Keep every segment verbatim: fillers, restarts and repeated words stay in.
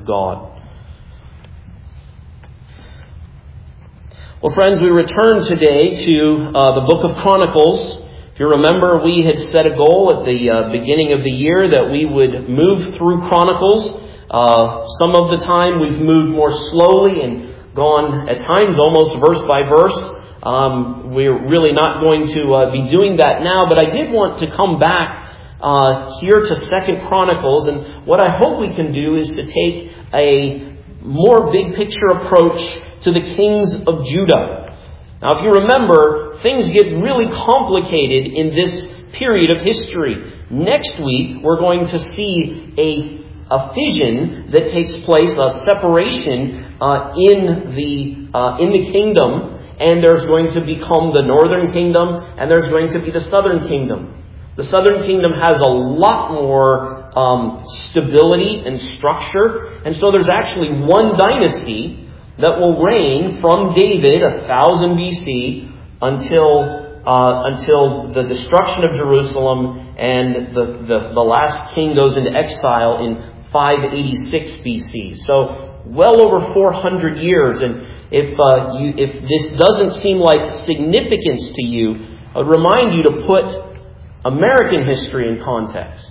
God. Well, friends, we return today to uh, the book of Chronicles. If you remember, we had set a goal at the uh, beginning of the year that we would move through Chronicles. Uh, some of the time we've moved more slowly and gone at times almost verse by verse. Um, we're really not going to uh, be doing that now, but I did want to come back uh, here to Second Chronicles, and what I hope we can do is to take a more big picture approach to the kings of Judah. Now, if you remember, things get really complicated in this period of history. Next week, we're going to see a a fission that takes place, a separation uh, in the uh, in the kingdom. And there's going to become the northern kingdom, and there's going to be the southern kingdom. The southern kingdom has a lot more um, stability and structure. And so there's actually one dynasty that will reign from David, one thousand B C, until uh, until the destruction of Jerusalem, and the, the, the last king goes into exile in five eighty-six B C. So well over four hundred years. And If uh, you, if this doesn't seem like significance to you, I would remind you to put American history in context.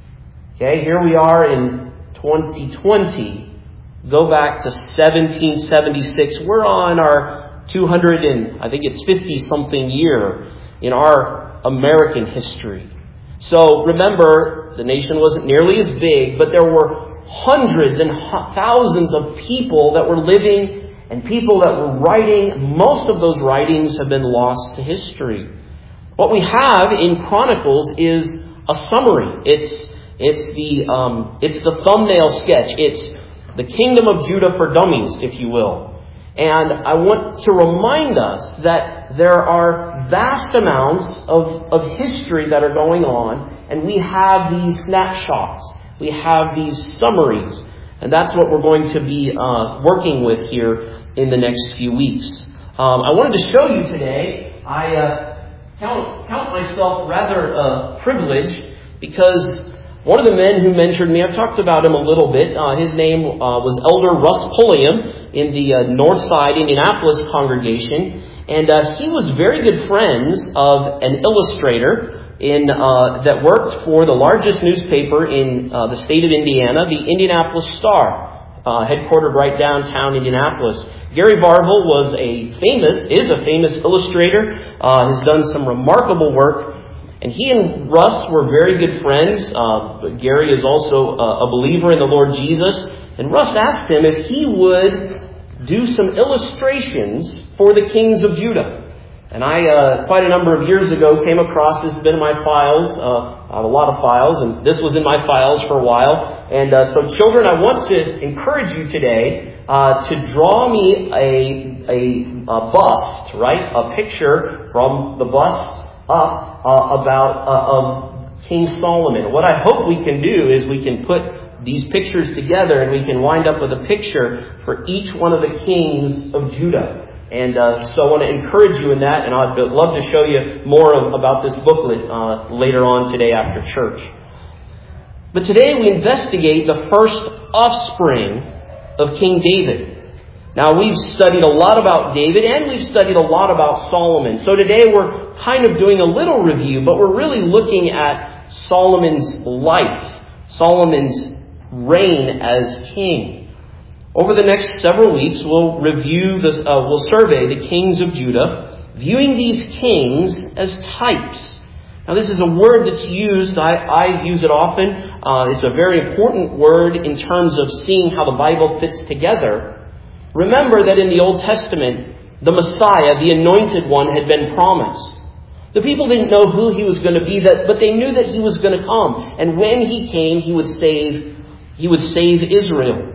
Okay, here we are in twenty twenty. Go back to seventeen seventy-six. We're on our two hundred and I think it's fifty-something year in our American history. So remember, the nation wasn't nearly as big, but there were hundreds and thousands of people that were living and people that were writing. Most of those writings have been lost to history. What we have in Chronicles is a summary. It's it's the um, it's the thumbnail sketch. It's the kingdom of Judah for dummies, if you will. And I want to remind us that there are vast amounts of, of history that are going on, and we have these snapshots. We have these summaries. And that's what we're going to be uh, working with here in the next few weeks. Um, I wanted to show you today, I uh, count, count myself rather uh, privileged, because one of the men who mentored me, I've talked about him a little bit. Uh, his name uh, was Elder Russ Pulliam in the uh, Northside Indianapolis congregation. And uh, he was very good friends of an illustrator in uh, that worked for the largest newspaper in uh, the state of Indiana, the Indianapolis Star, uh, headquartered right downtown Indianapolis. Gary Varvel was a famous, is a famous illustrator, uh, has done some remarkable work, and he and Russ were very good friends. Uh, Gary is also uh, a believer in the Lord Jesus, and Russ asked him if he would do some illustrations for the kings of Judah. And I, uh, quite a number of years ago, came across, this has been in my files, uh, I have a lot of files, and this was in my files for a while. And uh, so children, I want to encourage you today uh, to draw me a, a, a bust, right? A picture from the bust up uh, about uh, of King Solomon. What I hope we can do is we can put these pictures together, and we can wind up with a picture for each one of the kings of Judah. And uh, so I want to encourage you in that, and I'd love to show you more of, about this booklet uh, later on today after church. But today we investigate the first offspring of King David. Now, we've studied a lot about David, and we've studied a lot about Solomon. So today we're kind of doing a little review, but we're really looking at Solomon's life, Solomon's reign as king. Over the next several weeks, we'll review the, uh, we'll survey the kings of Judah, viewing these kings as types. Now, this is a word that's used. I, I use it often. Uh, it's a very important word in terms of seeing how the Bible fits together. Remember that in the Old Testament, the Messiah, the Anointed One, had been promised. The people didn't know who he was going to be, that, but they knew that he was going to come, and when he came, he would save. He would save Israel.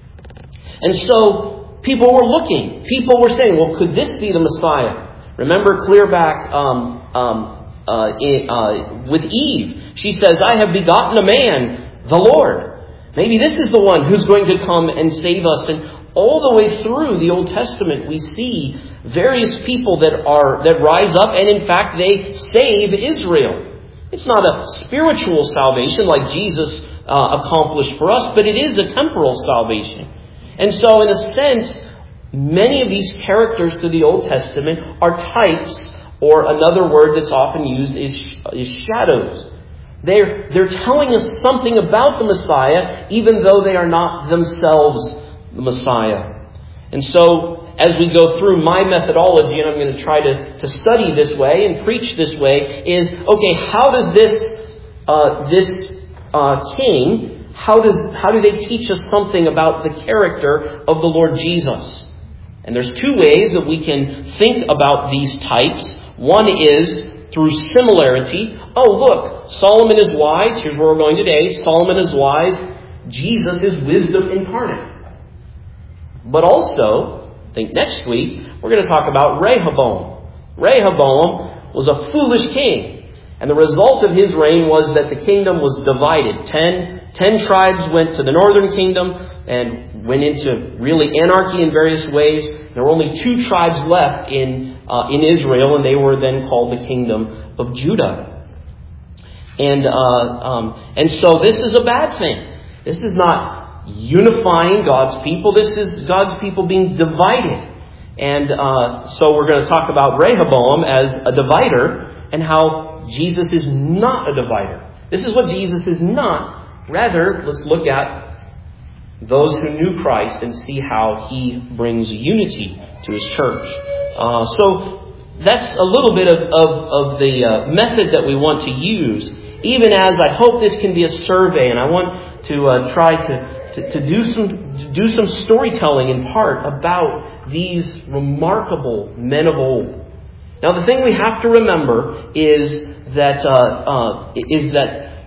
And so people were looking. People were saying, well, could this be the Messiah? Remember clear back um, um, uh, in, uh, with Eve. She says, I have begotten a man, the Lord. Maybe this is the one who's going to come and save us. And all the way through the Old Testament, we see various people that are that rise up, and in fact, they save Israel. It's not a spiritual salvation like Jesus uh, accomplished for us, but it is a temporal salvation. And so, in a sense, many of these characters through the Old Testament are types, or another word that's often used is, is shadows. They're, they're telling us something about the Messiah, even though they are not themselves the Messiah. And so, as we go through my methodology, and I'm going to try to, to study this way and preach this way, is, okay, how does this uh, this uh, king, how does how do they teach us something about the character of the Lord Jesus? And there's two ways that we can think about these types. One is through similarity. Oh, look, Solomon is wise. Here's where we're going today. Solomon is wise. Jesus is wisdom incarnate. But also, I think next week, we're going to talk about Rehoboam. Rehoboam was a foolish king. And the result of his reign was that the kingdom was divided. Ten, ten tribes went to the northern kingdom and went into really anarchy in various ways. There were only two tribes left in uh, in Israel, and they were then called the kingdom of Judah. And uh, um, and so this is a bad thing. This is not unifying God's people. This is God's people being divided. And uh, so we're going to talk about Rehoboam as a divider and how Jesus is not a divider. This is what Jesus is not. Rather, let's look at those who knew Christ and see how He brings unity to His church. Uh, so that's a little bit of, of, of the uh, method that we want to use, even as I hope this can be a survey, and I want to uh, try to, to, to do some to do some storytelling in part about these remarkable men of old. Now, the thing we have to remember is that uh, uh, is that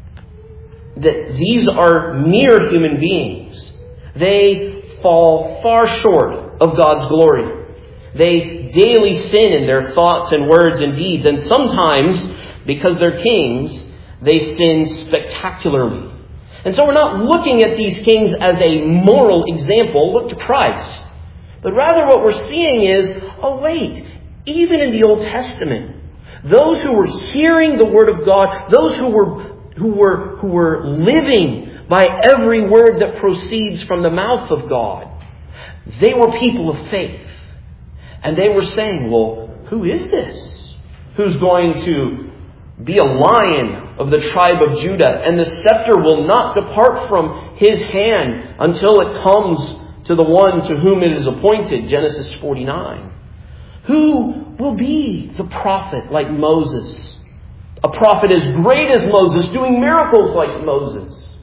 that these are mere human beings. They fall far short of God's glory. They daily sin in their thoughts and words and deeds, and sometimes, because they're kings, they sin spectacularly. And so we're not looking at these kings as a moral example. Look to Christ. But rather what we're seeing is, oh wait, even in the Old Testament, those who were hearing the Word of God, those who were who were who were living by every word that proceeds from the mouth of God, they were people of faith. And they were saying, well, who is this? Who's going to be a lion of the tribe of Judah, and the scepter will not depart from his hand until it comes to the one to whom it is appointed, Genesis forty-nine. Who will be the prophet like Moses? A prophet as great as Moses, doing miracles like Moses.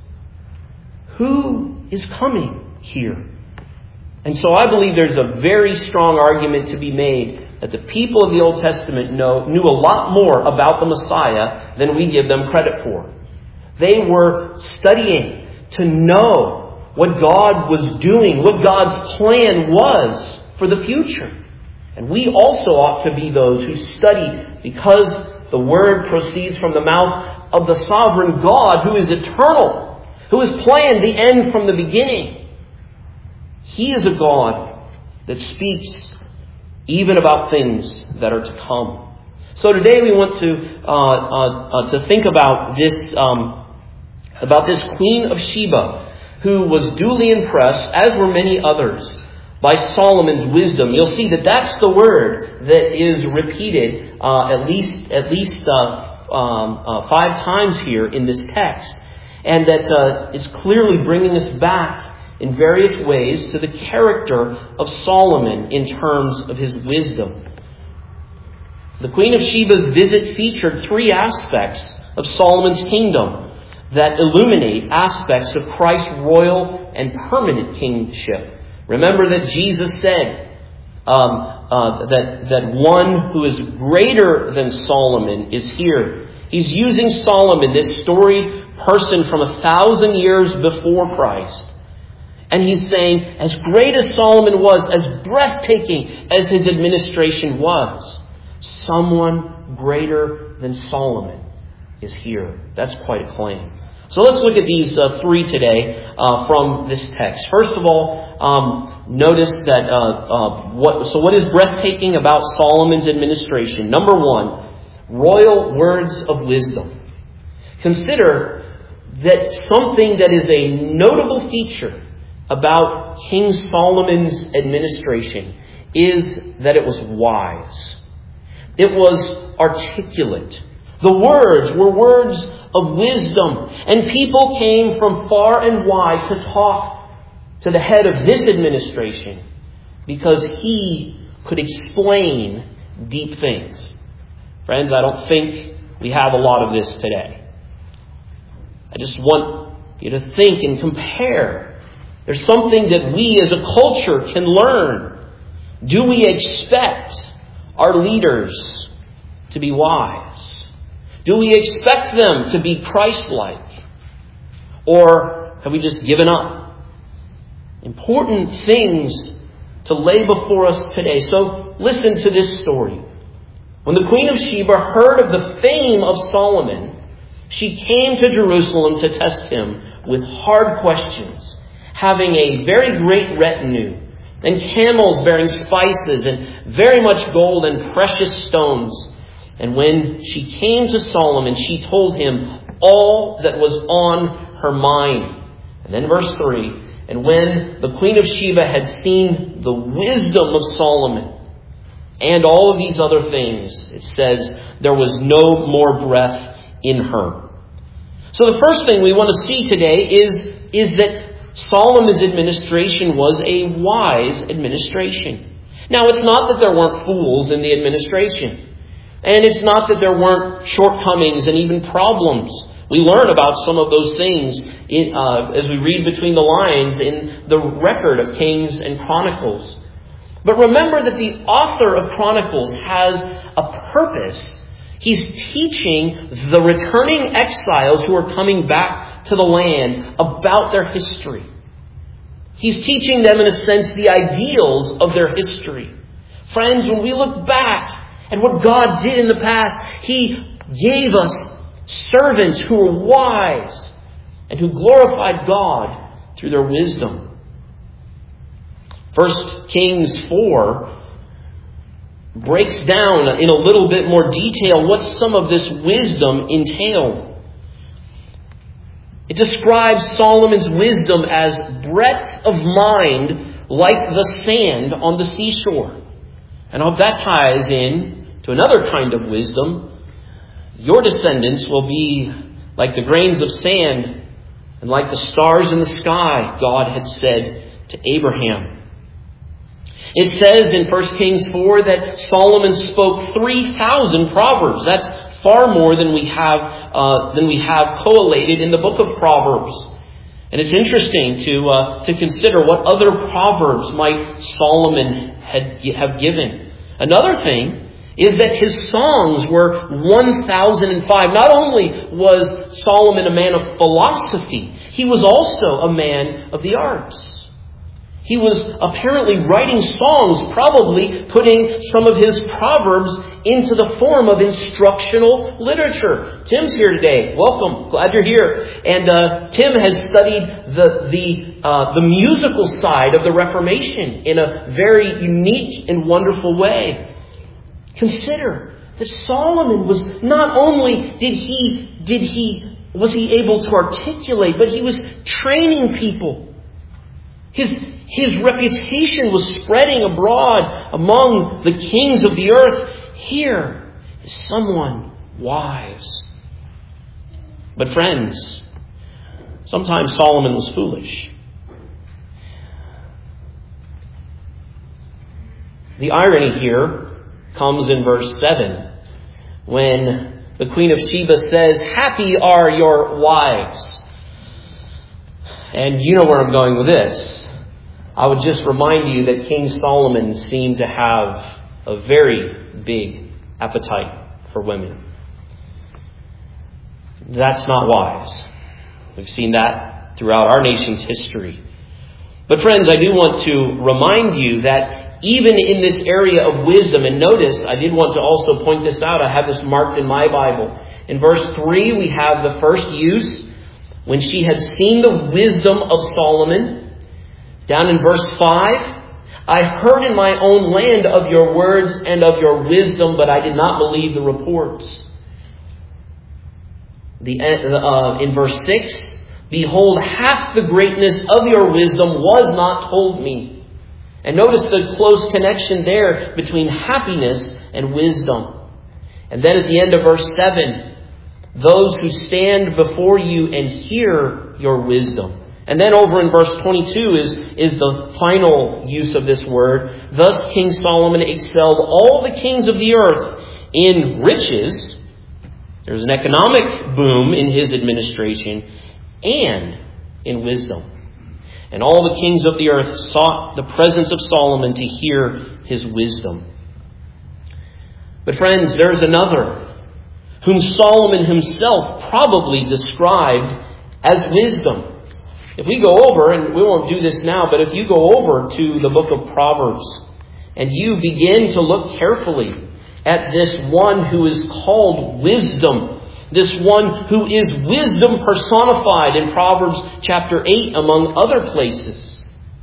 Who is coming here? And so I believe there's a very strong argument to be made that the people of the Old Testament know, knew a lot more about the Messiah than we give them credit for. They were studying to know what God was doing, what God's plan was for the future. And we also ought to be those who study because the Word proceeds from the mouth of the sovereign God who is eternal, who has planned the end from the beginning. He is a God that speaks even about things that are to come. So today we want to uh, uh, uh, to think about this um, about this Queen of Sheba, who was duly impressed, as were many others, by Solomon's wisdom. You'll see that that's the word that is repeated uh, at least at least uh, um, uh, five times here in this text, and that uh, it's clearly bringing us back in various ways to the character of Solomon in terms of his wisdom. The Queen of Sheba's visit featured three aspects of Solomon's kingdom that illuminate aspects of Christ's royal and permanent kingship. Remember that Jesus said um, uh, that, that one who is greater than Solomon is here. He's using Solomon, this storied person from a thousand years before Christ. And he's saying, as great as Solomon was, as breathtaking as his administration was, someone greater than Solomon is here. That's quite a claim. So let's look at these uh, three today uh, from this text. First of all, um, notice that uh, uh, what. So what is breathtaking about Solomon's administration? Number one, royal words of wisdom. Consider that something that is a notable feature about King Solomon's administration is that it was wise. It was articulate. The words were words of wisdom. And people came from far and wide to talk to the head of this administration because he could explain deep things. Friends, I don't think we have a lot of this today. I just want you to think and compare. There's something that we as a culture can learn. Do we expect our leaders to be wise? Do we expect them to be Christ-like? Or have we just given up? Important things to lay before us today. So listen to this story. When the Queen of Sheba heard of the fame of Solomon, she came to Jerusalem to test him with hard questions, having a very great retinue, and camels bearing spices, and very much gold and precious stones. And when she came to Solomon, she told him all that was on her mind. And then verse three, and when the Queen of Sheba had seen the wisdom of Solomon and all of these other things, it says there was no more breath in her. So the first thing we want to see today is, is that Solomon's administration was a wise administration. Now, it's not that there weren't fools in the administration. And it's not that there weren't shortcomings and even problems. We learn about some of those things in, uh, as we read between the lines in the record of Kings and Chronicles. But remember that the author of Chronicles has a purpose. He's teaching the returning exiles who are coming back to the land about their history. He's teaching them, in a sense, the ideals of their history. Friends, when we look back at what God did in the past, He gave us servants who were wise and who glorified God through their wisdom. First Kings four breaks down in a little bit more detail what some of this wisdom entailed. It describes Solomon's wisdom as breadth of mind like the sand on the seashore. And I hope that ties in to another kind of wisdom. Your descendants will be like the grains of sand and like the stars in the sky, God had said to Abraham. It says in First Kings four that Solomon spoke three thousand proverbs. That's far more than we have uh, than we have collated in the book of Proverbs. And it's interesting to uh, to consider what other proverbs might Solomon had have given. Another thing is that his songs were one thousand five. Not only was Solomon a man of philosophy, he was also a man of the arts. He was apparently writing songs, probably putting some of his proverbs into the form of instructional literature. Tim's here today. Welcome. Glad you're here. And uh, Tim has studied the the uh, the musical side of the Reformation in a very unique and wonderful way. Consider that Solomon was not only did he did he was he able to articulate, but he was training people. His His reputation was spreading abroad among the kings of the earth. Here is someone wise. But friends, sometimes Solomon was foolish. The irony here comes in verse seven, when the Queen of Sheba says, "Happy are your wives." And you know where I'm going with this. I would just remind you that King Solomon seemed to have a very big appetite for women. That's not wise. We've seen that throughout our nation's history. But friends, I do want to remind you that even in this area of wisdom, and notice, I did want to also point this out. I have this marked in my Bible. In verse three, we have the first use. When she had seen the wisdom of Solomon. Down in verse five, I heard in my own land of your words and of your wisdom, but I did not believe the reports. the uh, in verse six, behold, half the greatness of your wisdom was not told me. And notice the close connection there between happiness and wisdom. And then at the end of verse seven, those who stand before you and hear your wisdom. And then over in verse twenty-two is, is the final use of this word. Thus King Solomon excelled all the kings of the earth in riches. There's an economic boom in his administration, and in wisdom. And all the kings of the earth sought the presence of Solomon to hear his wisdom. But friends, there's another whom Solomon himself probably described as wisdom. If we go over, and we won't do this now, but if you go over to the book of Proverbs and you begin to look carefully at this one who is called wisdom, this one who is wisdom personified in Proverbs chapter eight, among other places,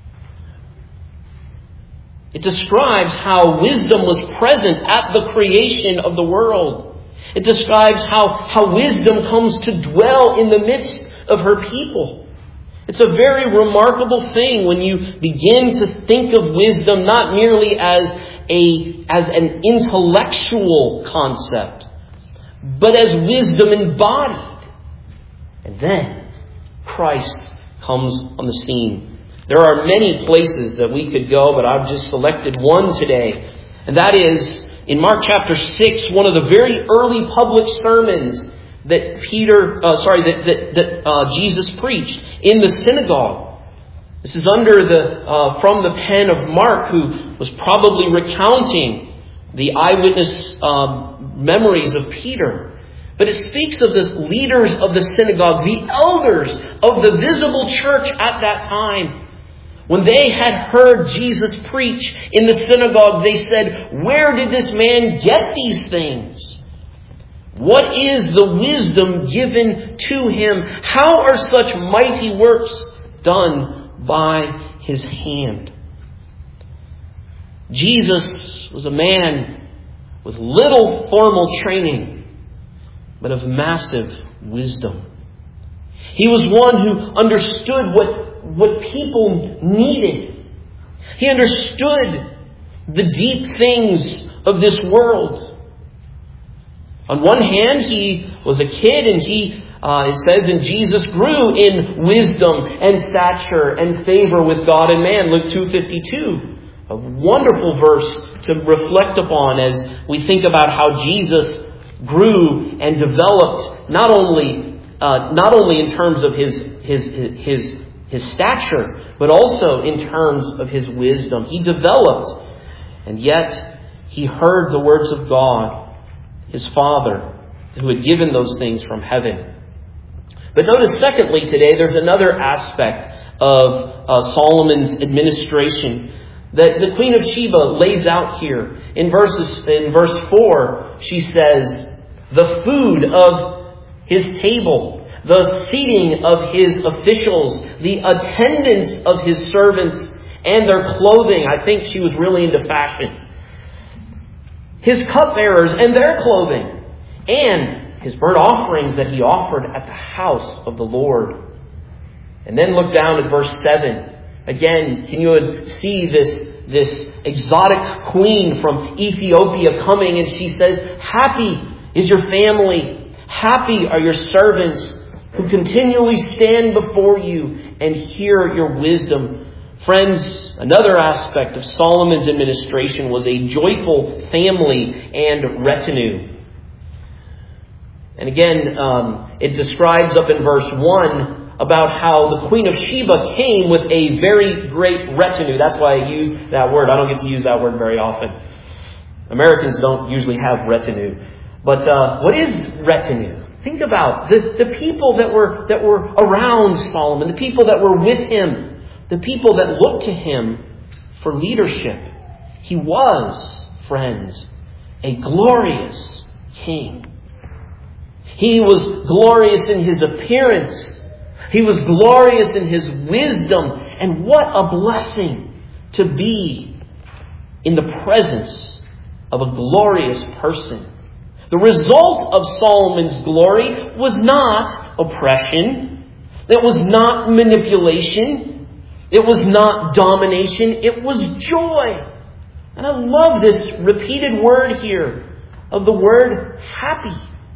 it describes how wisdom was present at the creation of the world. It describes how, how wisdom comes to dwell in the midst of her people. It's a very remarkable thing when you begin to think of wisdom not merely as a as an intellectual concept, but as wisdom embodied. And then Christ comes on the scene. There are many places that we could go, but I've just selected one today. And that is in Mark chapter six, one of the very early public sermons that Peter, uh, sorry, that, that, that uh, Jesus preached in the synagogue. This is under the uh, from the pen of Mark, who was probably recounting the eyewitness um, memories of Peter. But it speaks of the leaders of the synagogue, the elders of the visible church at that time. When they had heard Jesus preach in the synagogue, they said, "Where did this man get these things? What is the wisdom given to him? How are such mighty works done by his hand?" Jesus was a man with little formal training, but of massive wisdom. He was one who understood what, what people needed. He understood the deep things of this world. On one hand, he was a kid, and he, uh, it says, and Jesus grew in wisdom and stature and favor with God and man. Luke two fifty-two, a wonderful verse to reflect upon as we think about how Jesus grew and developed, not only uh, not only in terms of his his his his stature, but also in terms of his wisdom. He developed, and yet he heard the words of God, his Father, who had given those things from heaven. But notice, secondly, today, there's another aspect of uh, Solomon's administration that the Queen of Sheba lays out here. In verses, in verse four, she says, "The food of his table, the seating of his officials, the attendance of his servants, and their clothing." I think she was really into fashion. "His cupbearers and their clothing, and his burnt offerings that he offered at the house of the Lord." And then look down at verse seven. Again, can you see this, this exotic queen from Ethiopia coming, and she says, "Happy is your family, happy are your servants who continually stand before you and hear your wisdom." Friends, another aspect of Solomon's administration was a joyful family and retinue. And again, um, it describes up in verse one about how the Queen of Sheba came with a very great retinue. That's why I use that word. I don't get to use that word very often. Americans don't usually have retinue. But uh, what is retinue? Think about the, the people that were that were around Solomon, the people that were with him, the people that looked to him for leadership. He was, friends, a glorious king. He was glorious in his appearance. He was glorious in his wisdom. And what a blessing to be in the presence of a glorious person. The result of Solomon's glory was not oppression. It was not manipulation. It was not domination. It was joy. And I love this repeated word here of the word happy.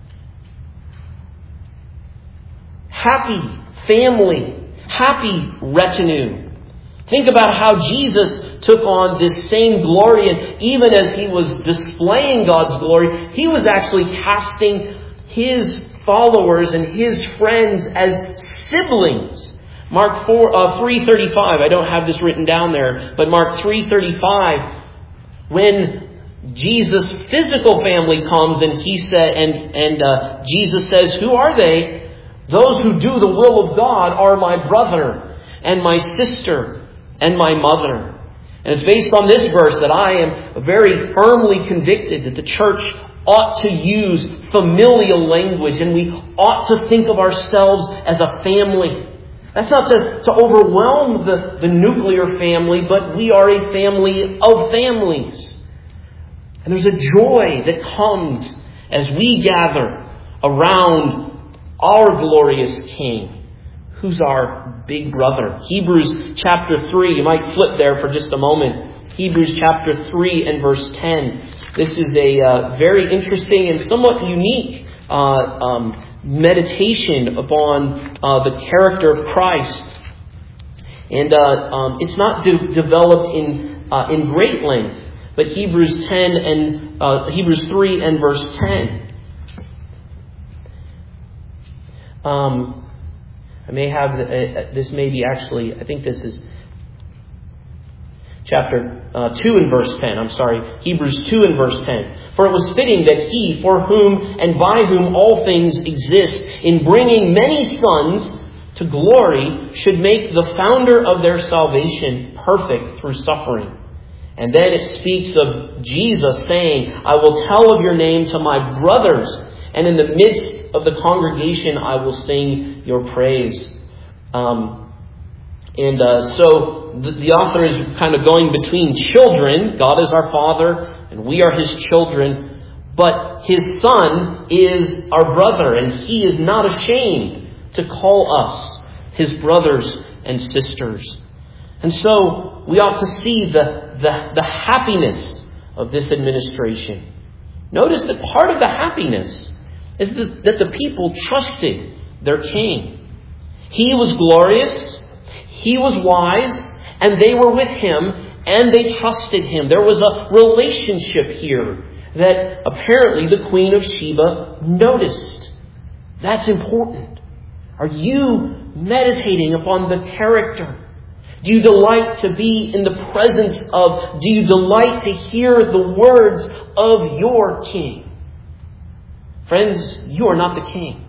Happy family. Happy retinue. Think about how Jesus took on this same glory, and even as he was displaying God's glory, he was actually casting his followers and his friends as siblings. Mark four, uh, three thirty-five, I don't have this written down there, but Mark three thirty-five, when Jesus' physical family comes and he said, and, and uh, Jesus says, who are they? Those who do the will of God are my brother and my sister and my mother. And it's based on this verse that I am very firmly convicted that the church ought to use familial language, and we ought to think of ourselves as a family. That's not to, to overwhelm the, the nuclear family, but we are a family of families. And there's a joy that comes as we gather around our glorious King, who's our big brother. Hebrews chapter three, you might flip there for just a moment. Hebrews chapter three and verse ten. This is a uh, very interesting and somewhat unique uh, um, meditation upon uh, the character of Christ. And uh, um, it's not de- developed in uh, in great length, but Hebrews ten and uh, Hebrews three and verse ten. Um, I may have the, uh, this. May be actually. I think this is chapter uh, two and verse ten. I'm sorry, Hebrews two and verse ten. For it was fitting that He, for whom and by whom all things exist, in bringing many sons to glory, should make the founder of their salvation perfect through suffering. And then it speaks of Jesus saying, I will tell of your name to my brothers, and in the midst of the congregation I will sing your praise. Um, and uh, so the, the author is kind of going between children. God is our Father, and we are His children. But His Son is our brother, and He is not ashamed to call us His brothers and sisters. And so we ought to see the, the, the happiness of this administration. Notice that part of the happiness is that, that the people trusted their king. He was glorious, he was wise, and they were with him, and they trusted him. There was a relationship here that apparently the Queen of Sheba noticed. That's important. Are you meditating upon the character? Do you delight to be in the presence of, do you delight to hear the words of your king? Friends, you are not the king.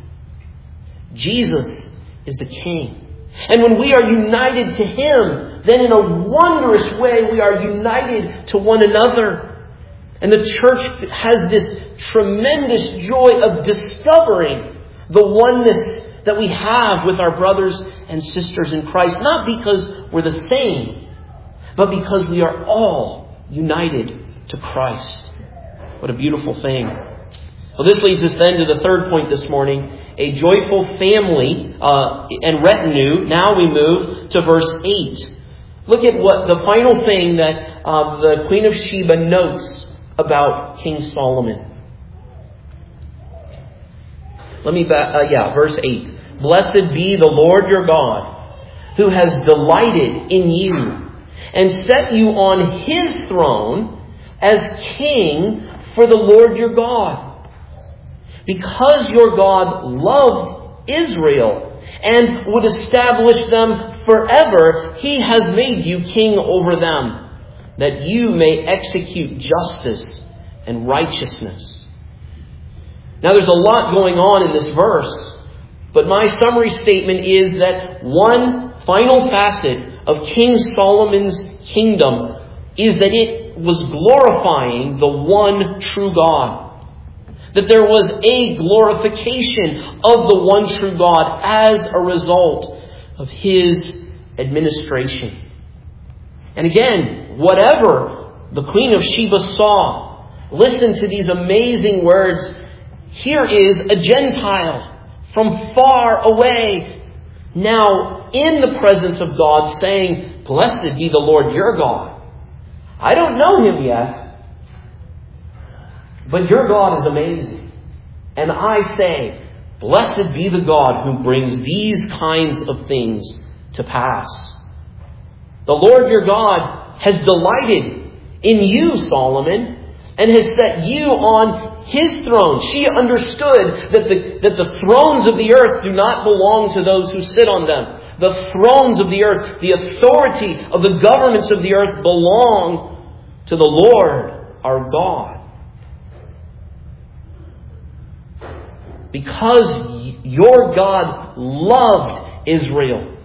Jesus is the king. And when we are united to Him, then in a wondrous way we are united to one another. And the church has this tremendous joy of discovering the oneness that we have with our brothers and sisters in Christ. Not because we're the same, but because we are all united to Christ. What a beautiful thing. Well, this leads us then to the third point this morning, a joyful family uh, and retinue. Now we move to verse eight. Look at what the final thing that uh, the Queen of Sheba notes about King Solomon. Let me back, uh, yeah, verse eight. Blessed be the Lord your God, who has delighted in you and set you on His throne as king for the Lord your God. Because your God loved Israel and would establish them forever, He has made you king over them, that you may execute justice and righteousness. Now there's a lot going on in this verse, but my summary statement is that one final facet of King Solomon's kingdom is that it was glorifying the one true God. That there was a glorification of the one true God as a result of His administration. And again, whatever the Queen of Sheba saw, listen to these amazing words Here is a Gentile from far away, now in the presence of God, saying, "Blessed be the Lord your God. I don't know him yet, but your God is amazing. And I say, blessed be the God who brings these kinds of things to pass. The Lord your God has delighted in you, Solomon, and has set you on his throne." She understood that the, that the thrones of the earth do not belong to those who sit on them. The thrones of the earth, the authority of the governments of the earth belong to the Lord our God. Because your God loved Israel.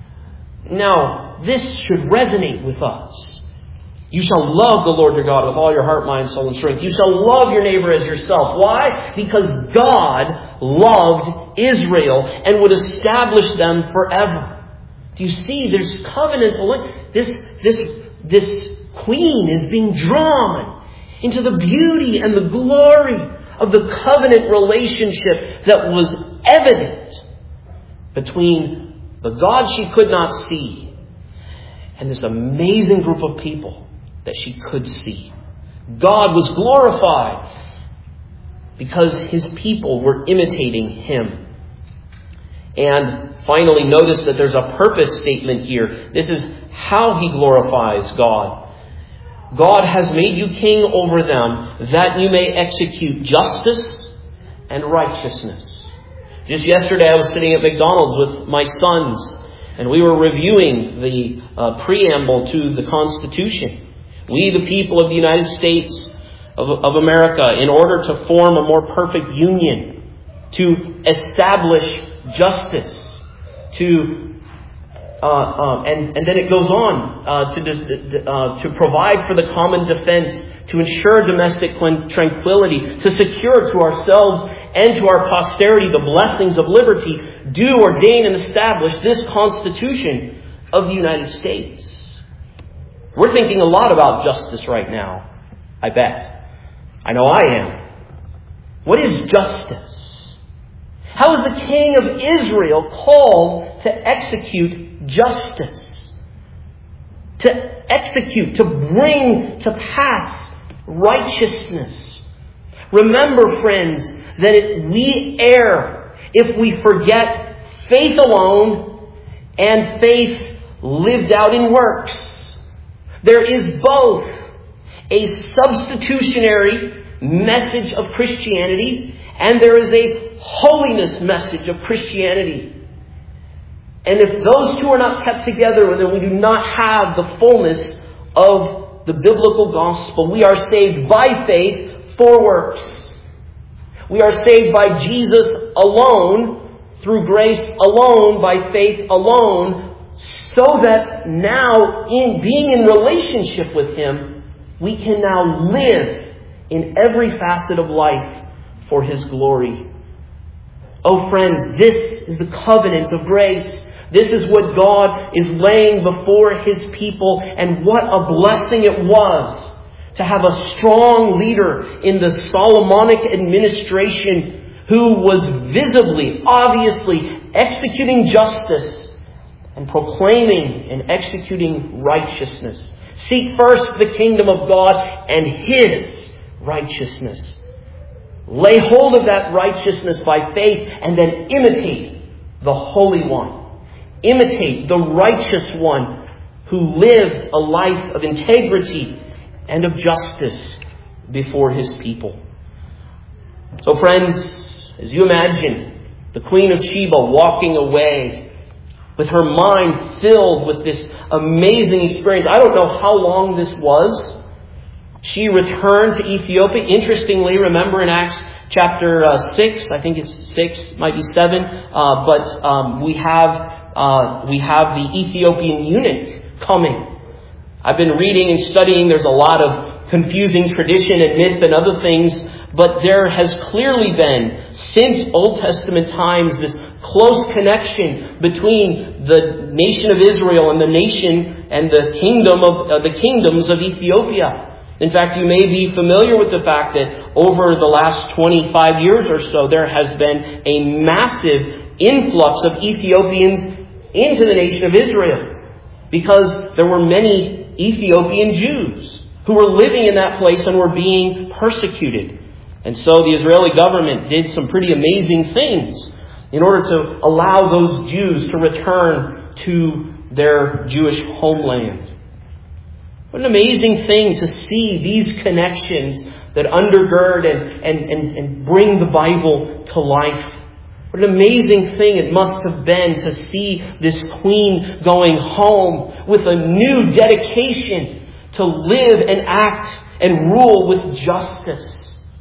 Now, this should resonate with us. You shall love the Lord your God with all your heart, mind, soul, and strength. You shall love your neighbor as yourself. Why? Because God loved Israel and would establish them forever. Do you see? There's covenantal. This, this, this queen is being drawn into the beauty and the glory of the covenant relationship that was evident between the God she could not see and this amazing group of people that she could see. God was glorified because his people were imitating him. And finally, notice that there's a purpose statement here. This is how he glorifies God. God has made you king over them, that you may execute justice and righteousness. Just yesterday I was sitting at McDonald's with my sons, and we were reviewing the uh, preamble to the Constitution. We, the people of the United States of, of America, in order to form a more perfect union, to establish justice, to Uh, uh, and, and then it goes on uh, to, uh, to provide for the common defense, to ensure domestic tranquility, to secure to ourselves and to our posterity the blessings of liberty, do ordain and establish this Constitution of the United States. We're thinking a lot about justice right now, I bet. I know I am. What is justice? How is the King of Israel called to execute justice, to execute, to bring to pass righteousness? Remember, friends, that it, we err if we forget faith alone and faith lived out in works. There is both a substitutionary message of Christianity and there is a holiness message of Christianity. And if those two are not kept together, then we do not have the fullness of the biblical gospel. We are saved by faith for works. We are saved by Jesus alone, through grace alone, by faith alone, so that now, in being in relationship with him, we can now live in every facet of life for his glory. Oh friends, this is the covenant of grace. This is what God is laying before his people, and what a blessing it was to have a strong leader in the Solomonic administration who was visibly, obviously executing justice and proclaiming and executing righteousness. Seek first the kingdom of God and his righteousness. Lay hold of that righteousness by faith and then imitate the Holy One. Imitate the righteous one who lived a life of integrity and of justice before his people. So friends, as you imagine the Queen of Sheba walking away with her mind filled with this amazing experience. I don't know how long this was. She returned to Ethiopia. Interestingly, remember in Acts chapter uh, six, I think it's six, might be seven, uh, but um, we have Uh, we have the Ethiopian eunuch coming. I've been reading and studying. There's a lot of confusing tradition and myth and other things, but there has clearly been, since Old Testament times, this close connection between the nation of Israel and the nation and the kingdom of uh, the kingdoms of Ethiopia. In fact, you may be familiar with the fact that over the last twenty-five years or so, there has been a massive influx of Ethiopians into the nation of Israel, because there were many Ethiopian Jews who were living in that place and were being persecuted. And so the Israeli government did some pretty amazing things in order to allow those Jews to return to their Jewish homeland. What an amazing thing to see these connections that undergird and, and, and, and bring the Bible to life. What an amazing thing it must have been to see this queen going home with a new dedication to live and act and rule with justice.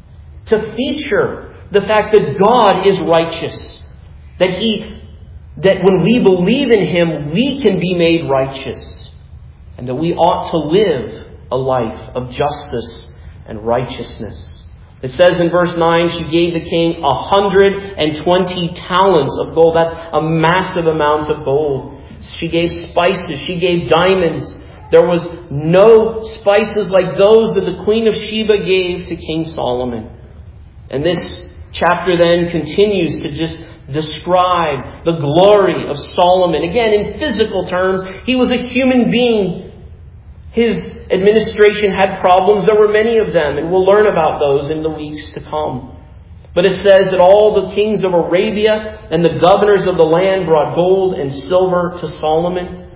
To feature the fact that God is righteous. That He, that when we believe in Him, we can be made righteous. And that we ought to live a life of justice and righteousness. It says in verse nine, she gave the king a hundred and twenty talents of gold. That's a massive amount of gold. She gave spices. She gave diamonds. There was no spices like those that the Queen of Sheba gave to King Solomon. And this chapter then continues to just describe the glory of Solomon. Again, in physical terms, he was a human being. His administration had problems. There were many of them, and we'll learn about those in the weeks to come. But it says that all the kings of Arabia and the governors of the land brought gold and silver to Solomon.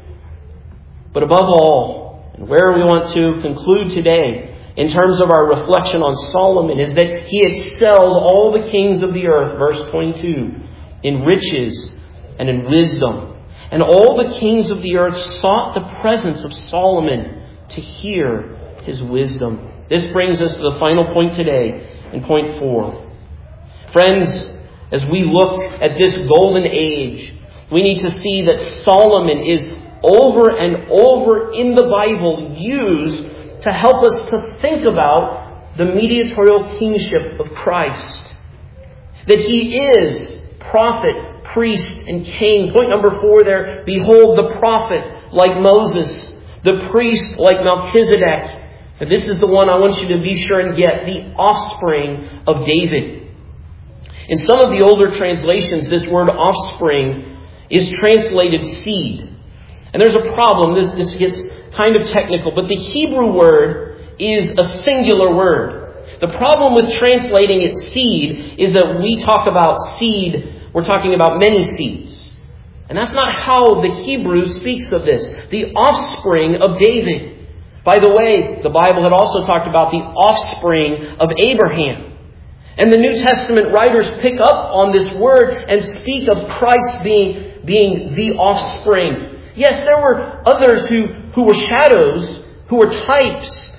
But above all, and where we want to conclude today, in terms of our reflection on Solomon, is that he excelled all the kings of the earth, verse twenty-two, in riches and in wisdom. And all the kings of the earth sought the presence of Solomon to hear his wisdom. This brings us to the final point today, in point four. Friends, as we look at this golden age, we need to see that Solomon is over and over in the Bible used to help us to think about the mediatorial kingship of Christ. That He is prophet, priest, and king. Point number four there, behold the prophet like Moses, the priest like Melchizedek. And this is the one I want you to be sure and get, the offspring of David. In some of the older translations, this word offspring is translated seed. And there's a problem. This, this gets kind of technical, but the Hebrew word is a singular word. The problem with translating it seed is that we talk about seed, we're talking about many seeds. And that's not how the Hebrew speaks of this. The offspring of David. By the way, the Bible had also talked about the offspring of Abraham. And the New Testament writers pick up on this word and speak of Christ being, being the offspring. Yes, there were others who, who were shadows, who were types,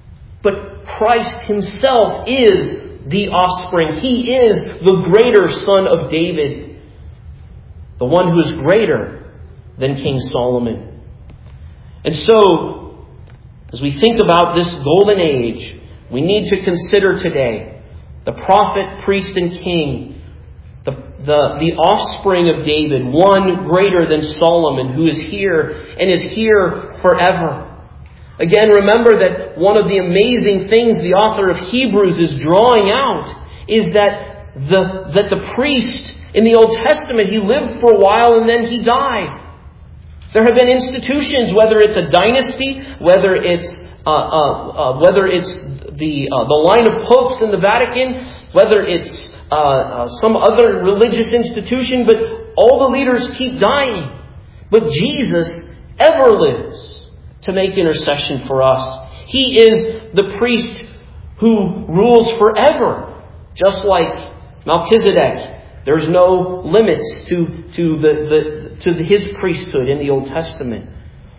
but Christ Himself is the offspring. He is the greater Son of David, the one who is greater than King Solomon. And so, as we think about this golden age, we need to consider today the prophet, priest, and king, The, the, the offspring of David, one greater than Solomon, who is here and is here forever. Again, remember that one of the amazing things the author of Hebrews is drawing out is that the, that the priest in the Old Testament, he lived for a while and then he died. There have been institutions, whether it's a dynasty, whether it's uh, uh, uh, whether it's the uh, the line of popes in the Vatican, whether it's Uh, uh, some other religious institution, but all the leaders keep dying. But Jesus ever lives to make intercession for us. He is the priest who rules forever, just like Melchizedek. There's no limits to, to, the, the, to his priesthood in the Old Testament.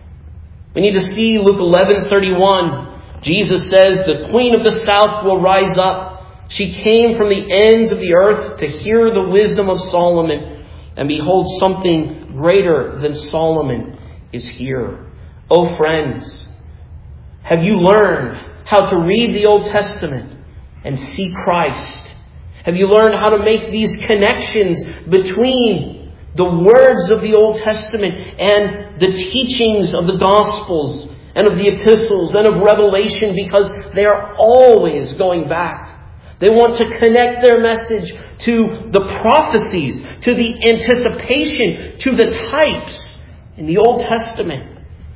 We need to see Luke eleven thirty-one. Jesus says, the queen of the south will rise up. She came from the ends of the earth to hear the wisdom of Solomon. And behold, something greater than Solomon is here. Oh friends, have you learned how to read the Old Testament and see Christ? Have you learned how to make these connections between the words of the Old Testament and the teachings of the Gospels and of the epistles and of Revelation, because they are always going back. They want to connect their message to the prophecies, to the anticipation, to the types in the Old Testament.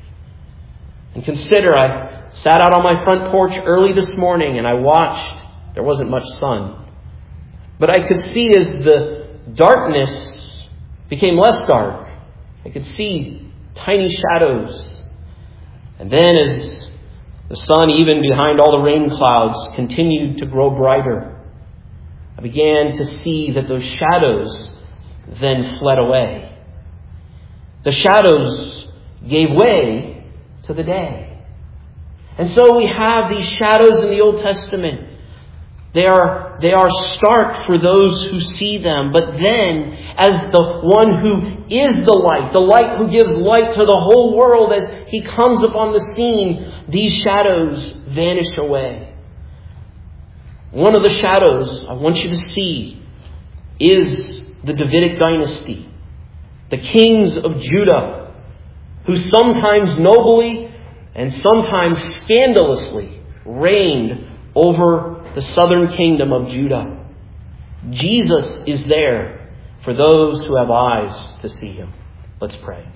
And consider, I sat out on my front porch early this morning and I watched. There wasn't much sun. But I could see as the darkness became less dark, I could see tiny shadows. And then as the sun, even behind all the rain clouds, continued to grow brighter, I began to see that those shadows then fled away. The shadows gave way to the day. And so we have these shadows in the Old Testament. They are, they are stark for those who see them. But then, as the one who is the light, the light who gives light to the whole world, as he comes upon the scene, these shadows vanish away. One of the shadows I want you to see is the Davidic dynasty. The kings of Judah, who sometimes nobly and sometimes scandalously reigned over the southern kingdom of Judah. Jesus is there for those who have eyes to see him. Let's pray.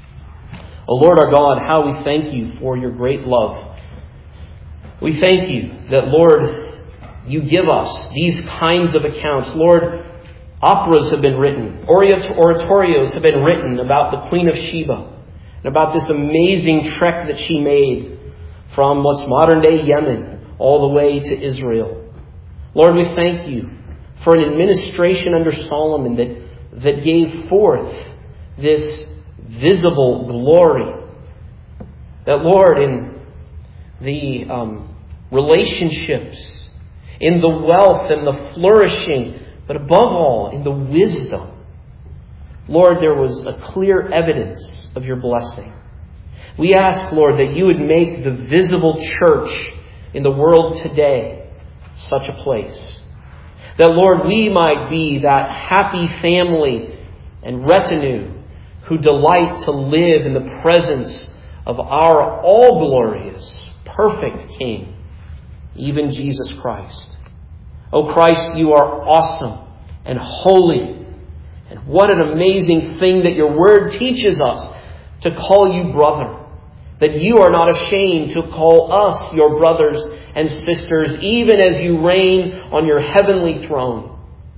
O Lord our God, how we thank you for your great love. We thank you that, Lord, you give us these kinds of accounts. Lord, operas have been written. Oratorios have been written about the Queen of Sheba and about this amazing trek that she made from what's modern day Yemen all the way to Israel. Lord, we thank you for an administration under Solomon that, that gave forth this visible glory. That, Lord, in the um, relationships, in the wealth and the flourishing, but above all, in the wisdom, Lord, there was a clear evidence of your blessing. We ask, Lord, that you would make the visible church in the world today such a place. That, Lord, we might be that happy family and retinue who delight to live in the presence of our all-glorious, perfect King, even Jesus Christ. O Christ, you are awesome and holy. And what an amazing thing that your word teaches us to call you brother. That you are not ashamed to call us your brothers and sisters, even as you reign on your heavenly throne.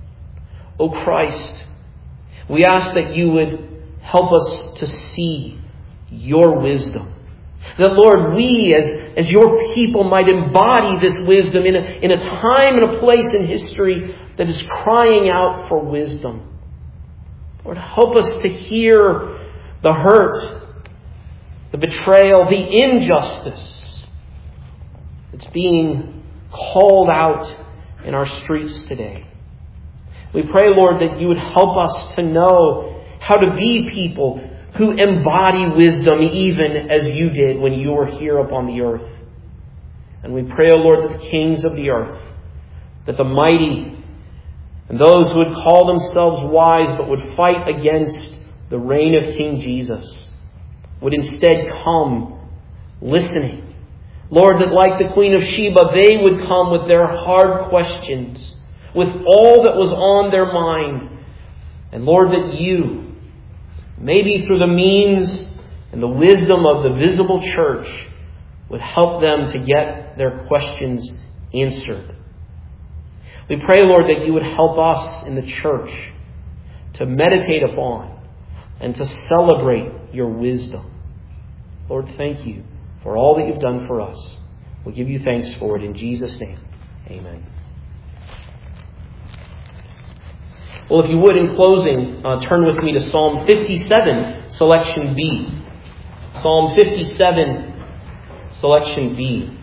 O Christ, we ask that you would help us to see your wisdom. That, Lord, we as, as your people might embody this wisdom in a, in a time and a place in history that is crying out for wisdom. Lord, help us to hear the hurt, the betrayal, the injustice that's being called out in our streets today. We pray, Lord, that you would help us to know how to be people who embody wisdom even as you did when you were here upon the earth. And we pray, O Lord, that the kings of the earth, that the mighty and those who would call themselves wise but would fight against the reign of King Jesus, would instead come listening. Lord, that like the Queen of Sheba, they would come with their hard questions, with all that was on their mind. And Lord, that you, maybe through the means and the wisdom of the visible church, would help them to get their questions answered. We pray, Lord, that you would help us in the church to meditate upon and to celebrate your wisdom. Lord, thank you for all that you've done for us. We give you thanks for it in Jesus' name. Amen. Well, if you would, in closing, uh, turn with me to Psalm fifty-seven, selection B. Psalm fifty-seven, selection B.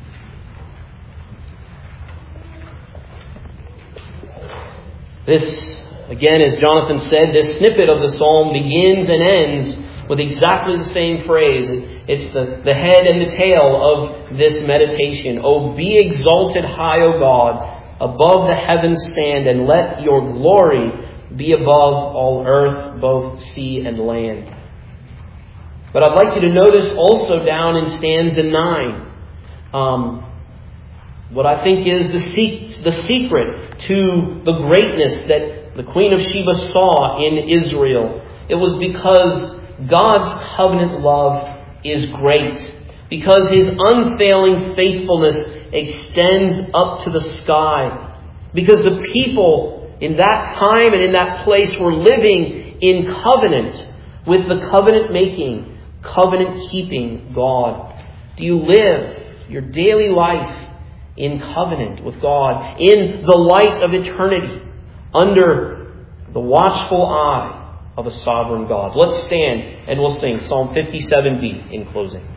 This, again, as Jonathan said, this snippet of the psalm begins and ends with exactly the same phrase. It's the, the head and the tail of this meditation. Oh, be exalted high, O God, above the heavens stand, and let your glory be above all earth, both sea and land. But I'd like you to notice also down in stanza nine, um, what I think is the, se- the secret to the greatness that the Queen of Sheba saw in Israel. It was because God's covenant love is great. Because His unfailing faithfulness extends up to the sky. Because the people in that time and in that place were living in covenant with the covenant-making, covenant-keeping God. Do you live your daily life in covenant with God, in the light of eternity, under the watchful eye of a sovereign God? Let's stand and we'll sing Psalm fifty-seven b in closing.